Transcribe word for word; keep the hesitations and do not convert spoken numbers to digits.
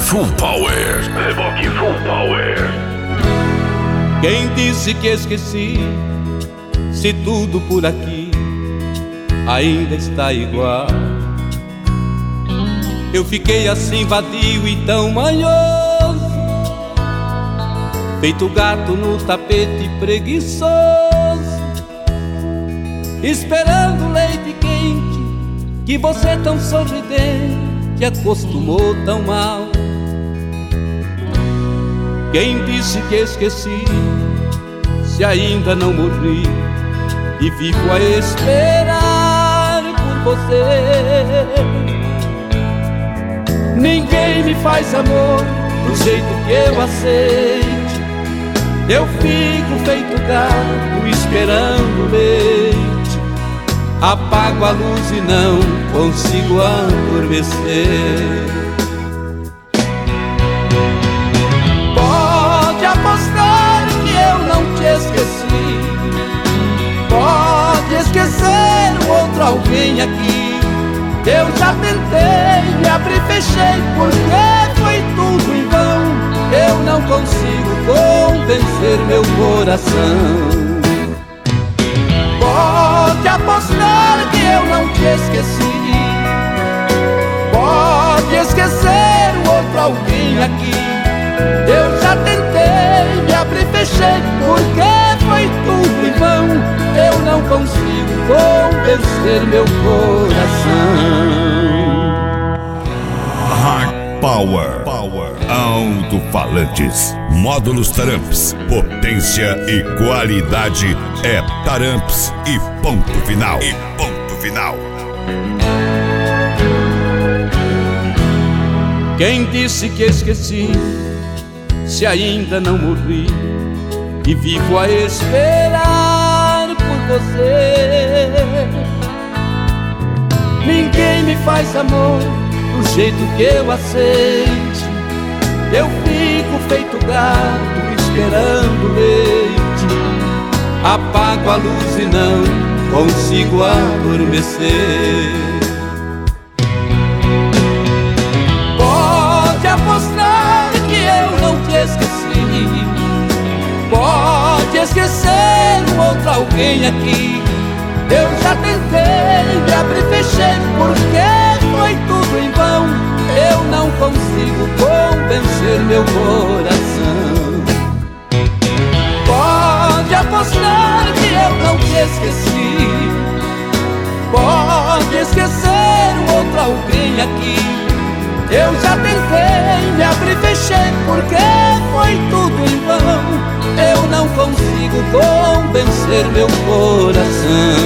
Full Power. Reboque Full Power. Quem disse que esqueci? Se tudo por aqui ainda está igual. Eu fiquei assim vadio e tão manhoso, feito gato no tapete preguiçoso, esperando leite quente que você tão sorridente acostumou tão mal. Quem disse que esqueci? Se ainda não morri e vivo a esperar por você. Ninguém me faz amor do jeito que eu aceite. Eu fico feito gato esperando leite. Apago a luz e não consigo adormecer. Pode apostar que eu não te esqueci. Pode esquecer o outro alguém aqui. Eu já tentei, me abri e fechei, porque foi tudo em vão. Eu não consigo convencer meu coração. Pode apostar que eu não te esqueci. Pode esquecer o outro alguém aqui. Eu já tentei, me abri e fechei, porque foi tudo em vão. Eu não consigo convencer meu coração. High Power. Power. Alto-falantes. Módulos Taramps. Potência e qualidade é Taramps e ponto final. E ponto final. Quem disse que esqueci? Se ainda não morri e vivo a esperar por você. Ninguém me faz amor do jeito que eu aceite. Eu fico feito gato esperando leite. Apago a luz e não consigo adormecer. Pode apostar que eu não te esqueci. Pode esquecer um outro alguém aqui. Eu já tentei, me abri e fechei, porque foi tudo em vão. Eu não consigo convencer meu coração. Pode apostar que eu não te esqueci. Pode esquecer um outro alguém aqui. Eu já tentei, me abri e fechei, porque foi tudo em vão. Eu não consigo convencer meu coração.